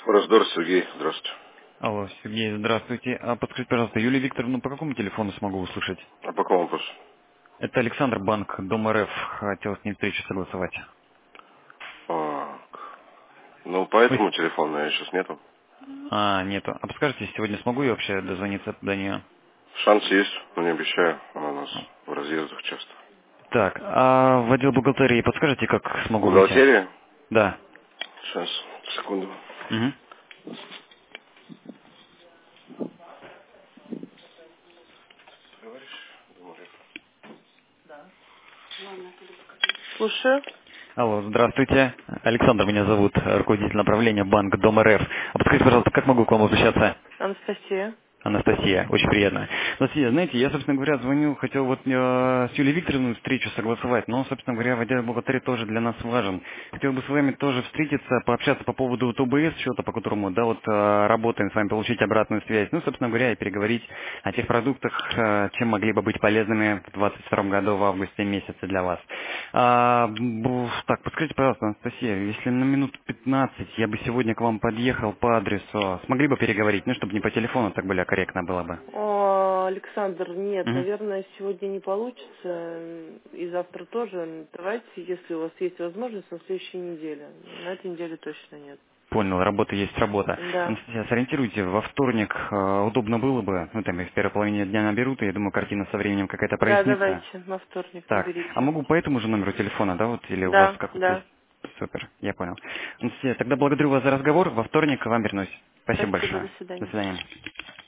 Раздор, Сергей, здравствуйте. Алло, Сергей, здравствуйте. Подскажите, пожалуйста, Юлия Викторовна, по какому телефону смогу услышать? А по какому вопросу? Это Александр, банк Дом РФ. Хотел с ним встречу согласовать. Так. Ну, по этому Ой. телефону я сейчас нету. Нету. А подскажите, сегодня смогу я вообще дозвониться до нее? Шанс есть, но не обещаю. Она у нас в разъездах часто. Так, а в отдел бухгалтерии подскажите, как смогу выйти? Бухгалтерия? Да. Сейчас, секунду. Угу. Слушаю. Алло, здравствуйте. Александр меня зовут, руководитель направления банк Дом РФ. А подскажите, пожалуйста, как могу к вам обращаться? Анастасия. Анастасия, очень приятно. Анастасия, знаете, я, собственно говоря, звоню, хотел вот с Юлией Викторовной встречу согласовать, но, собственно говоря, в отделе бухгалтерии тоже для нас важен. Хотел бы с вами тоже встретиться, пообщаться по поводу вот ОБС счета, по которому, да, вот работаем с вами, получить обратную связь. Ну, собственно говоря, и переговорить о тех продуктах, чем могли бы быть полезными в 2022 году в августе месяце для вас. Так, подскажите, пожалуйста, Анастасия, если на минут 15 я бы сегодня к вам подъехал по адресу, смогли бы переговорить, ну, чтобы не по телефону, так более корректно было бы. Александр, нет, Мгм. наверное, сегодня не получится. И завтра тоже. Давайте, если у вас есть возможность, на следующей неделе. На этой неделе точно нет. Понял, работа есть работа. Да. Анастасия, сориентируйте, во вторник удобно было бы, ну, там, и в первой половине дня наберут, и я думаю, картина со временем какая-то Да, прояснится. давайте, на вторник Так, а наберите. могу по этому же номеру телефона, да, вот, или у вас Да, как вот есть? да. Супер, я понял. Анастасия, тогда благодарю вас за разговор, во вторник к вам вернусь. Спасибо Спасибо, до большое. До свидания. свидания.